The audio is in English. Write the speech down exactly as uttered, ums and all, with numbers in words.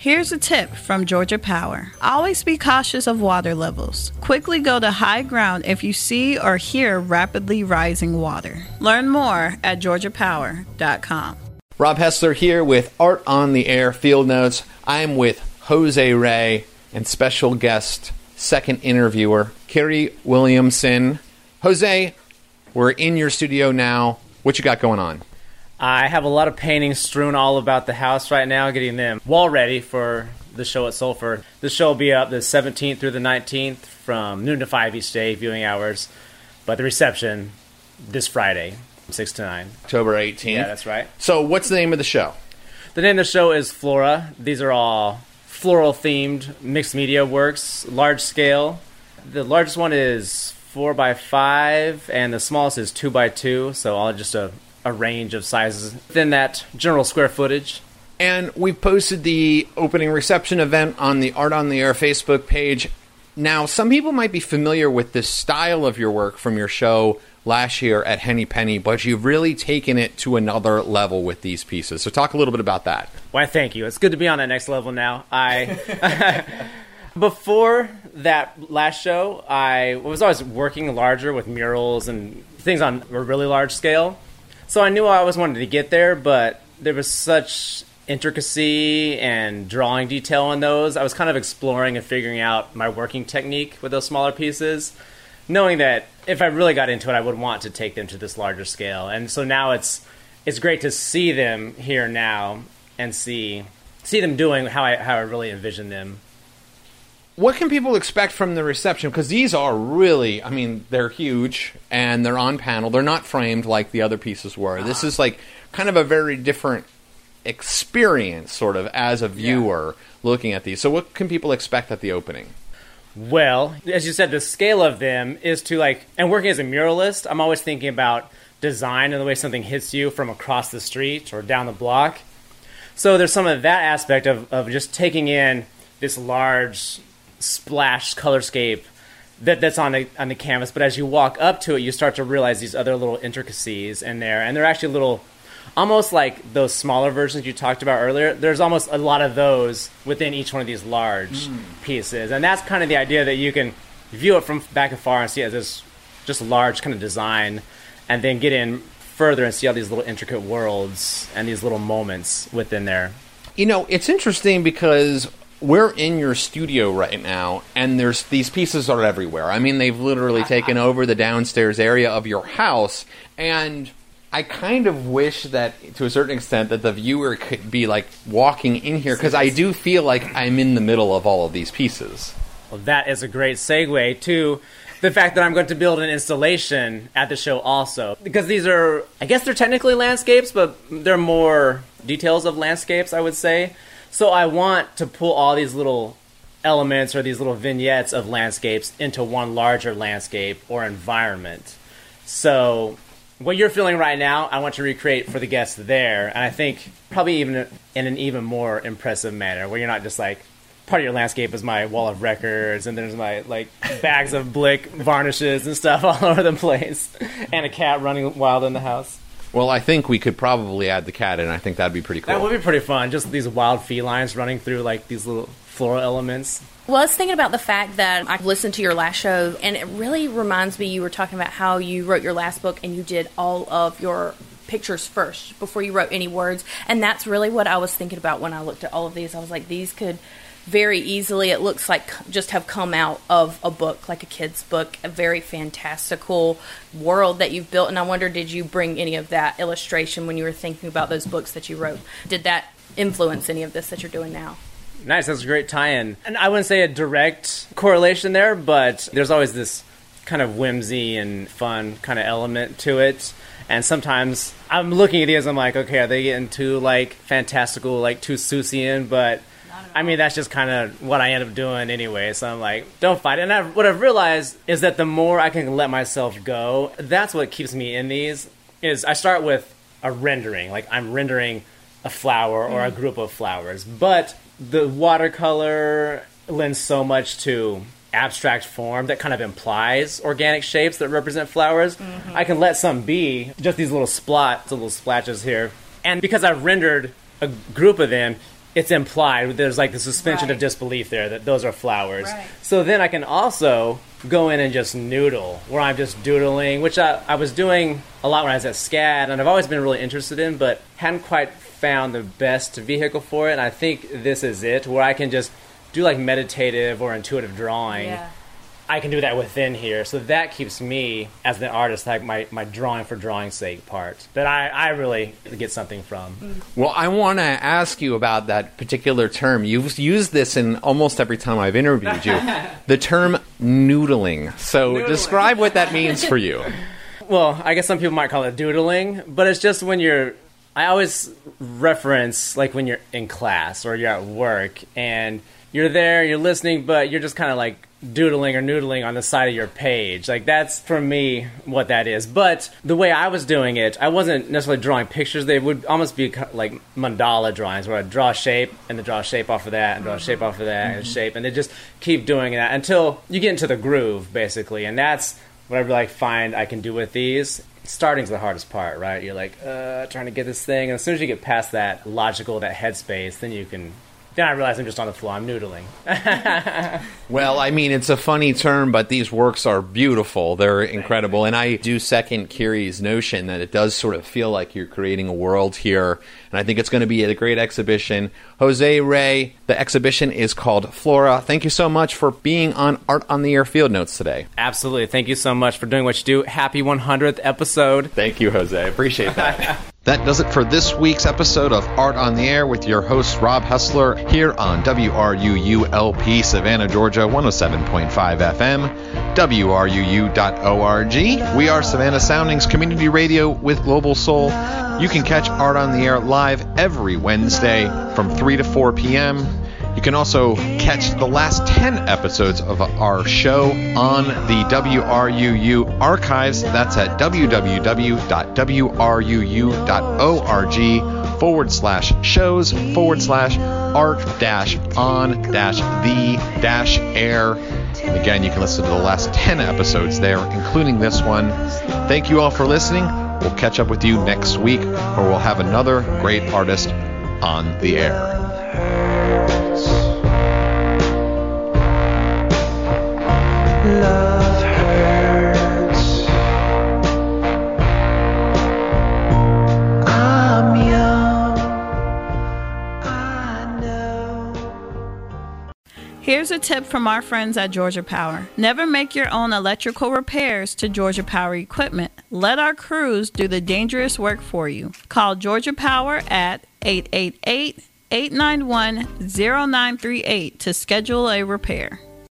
Here's a tip from Georgia Power. Always be cautious of water levels. Quickly go to high ground if you see or hear rapidly rising water. Learn more at georgia power dot com. Rob Hessler here with Art on the Air Field Notes. I'm with Jose Ray and special guest, second interviewer, Kerry Williamson. Jose, we're in your studio now. What you got going on? I have a lot of paintings strewn all about the house right now, getting them wall ready for the show at Sulphur. The show will be up the seventeenth through the nineteenth from noon to five each day, viewing hours. But the reception this Friday, six to nine. October eighteenth. Yeah, that's right. So what's the name of the show? The name of the show is Flora. These are all floral-themed mixed media works, large scale. The largest one is four by five, and the smallest is two by two, so all just a... a range of sizes within that general square footage. And we've posted the opening reception event on the Art on the Air Facebook page. Now, some people might be familiar with the style of your work from your show last year at Henny Penny, but you've really taken it to another level with these pieces. So talk a little bit about that. Why, thank you. It's good to be on that next level now. I Before that last show, I was always working larger with murals and things on a really large scale. So I knew I always wanted to get there, but there was such intricacy and drawing detail in those. I was kind of exploring and figuring out my working technique with those smaller pieces, knowing that if I really got into it, I would want to take them to this larger scale. And so now it's it's great to see them here now and see see them doing how I how I really envisioned them. What can people expect from the reception? Because these are really, I mean, they're huge, and they're on panel. They're not framed like the other pieces were. This is like kind of a very different experience, sort of, as a viewer yeah. looking at these. So what can people expect at the opening? Well, as you said, the scale of them is to, like, and working as a muralist, I'm always thinking about design and the way something hits you from across the street or down the block. So there's some of that aspect of, of just taking in this large splash colorscape that, that's on the, on the canvas, but as you walk up to it, you start to realize these other little intricacies in there, and they're actually little, almost like those smaller versions you talked about earlier. There's almost a lot of those within each one of these large mm. pieces, and that's kind of the idea that you can view it from back and far and see it as this just large kind of design, and then get in further and see all these little intricate worlds and these little moments within there. You know, it's interesting because we're in your studio right now, and there's these pieces are everywhere. I mean, they've literally taken over the downstairs area of your house, and I kind of wish that, to a certain extent, that the viewer could be, like, walking in here, because I do feel like I'm in the middle of all of these pieces. Well, that is a great segue to the fact that I'm going to build an installation at the show also, because these are, I guess they're technically landscapes, but they're more details of landscapes, I would say. So I want to pull all these little elements or these little vignettes of landscapes into one larger landscape or environment. So what you're feeling right now, I want to recreate for the guests there. And I think probably even in an even more impressive manner, where you're not just like, part of your landscape is my wall of records, and there's my like bags of Blick varnishes and stuff all over the place, and a cat running wild in the house. Well, I think we could probably add the cat in. I think that'd be pretty cool. That would be pretty fun. Just these wild felines running through like these little floral elements. Well, I was thinking about the fact that I listened to your last show, and it really reminds me, you were talking about how you wrote your last book and you did all of your pictures first before you wrote any words. And that's really what I was thinking about when I looked at all of these. I was like, these could very easily, it looks like, just have come out of a book, like a kid's book, a very fantastical world that you've built. And I wonder, did you bring any of that illustration when you were thinking about those books that you wrote? Did that influence any of this that you're doing now? Nice, that's a great tie-in. And I wouldn't say a direct correlation there, but there's always this kind of whimsy and fun kind of element to it. And sometimes I'm looking at these, I'm like, okay, are they getting too, like, fantastical, like, too Seussian? But I mean, that's just kind of what I end up doing anyway. So I'm like, don't fight it. And I've, what I've realized is that the more I can let myself go, that's what keeps me in these, is I start with a rendering. Like, I'm rendering a flower or a group of flowers. But the watercolor lends so much to abstract form that kind of implies organic shapes that represent flowers. Mm-hmm. I can let some be just these little splots, little splashes here. And because I've rendered a group of them, it's implied. There's like the suspension Right. of disbelief there that those are flowers. Right. So then I can also go in and just noodle, where I'm just doodling, which I, I was doing a lot when I was at SCAD, and I've always been really interested in, but hadn't quite found the best vehicle for it. And I think this is it, where I can just do like meditative or intuitive drawing. Yeah. I can do that within here, so that keeps me as an artist, like my, my drawing for drawing's sake part that I, I really get something from. Well, I want to ask you about that particular term. You've used this in almost every time I've interviewed you. The term noodling. So Noodling. describe what that means for you. Well, I guess some people might call it doodling, but it's just when you're, I always reference like when you're in class or you're at work and you're there, you're listening, but you're just kind of like doodling or noodling on the side of your page. Like that's for me what that is. But the way I was doing it, I wasn't necessarily drawing pictures. They would almost be like mandala drawings where I'd draw a shape and then draw a shape off of that and draw a shape off of that and a shape, and they just keep doing that until you get into the groove basically. And that's what I really like find I can do with these. Starting's the hardest part, right? You're like uh trying to get this thing, and as soon as you get past that logical, that headspace, then you can Then I realize I'm just on the floor. I'm noodling. Well, I mean, it's a funny term, but these works are beautiful. They're incredible. And I do second Kiri's notion that it does sort of feel like you're creating a world here. And I think it's going to be a great exhibition. Jose Ray, the exhibition is called Flora. Thank you so much for being on Art on the Air Field Notes today. Absolutely. Thank you so much for doing what you do. Happy one hundredth episode. Thank you, Jose. I appreciate that. That does it for this week's episode of Art on the Air with your host, Rob Hessler, here on W R U U L P, Savannah, Georgia, one oh seven point five F M, W R U U dot org. We are Savannah Soundings Community Radio with Global Soul. You can catch Art on the Air live every Wednesday from three to four p.m. You can also catch the last ten episodes of our show on the W R U U archives. That's at w w w dot w r u u dot org forward slash shows forward slash art dash on dash the dash air. And again, you can listen to the last ten episodes there, including this one. Thank you all for listening. We'll catch up with you next week, where we'll have another great artist on the air. Love hurts. I'm young, I know. Here's a tip from our friends at Georgia Power. Never make your own electrical repairs to Georgia Power equipment. Let our crews do the dangerous work for you. Call Georgia Power at eight eight eight, eight nine one, zero nine three eight to schedule a repair.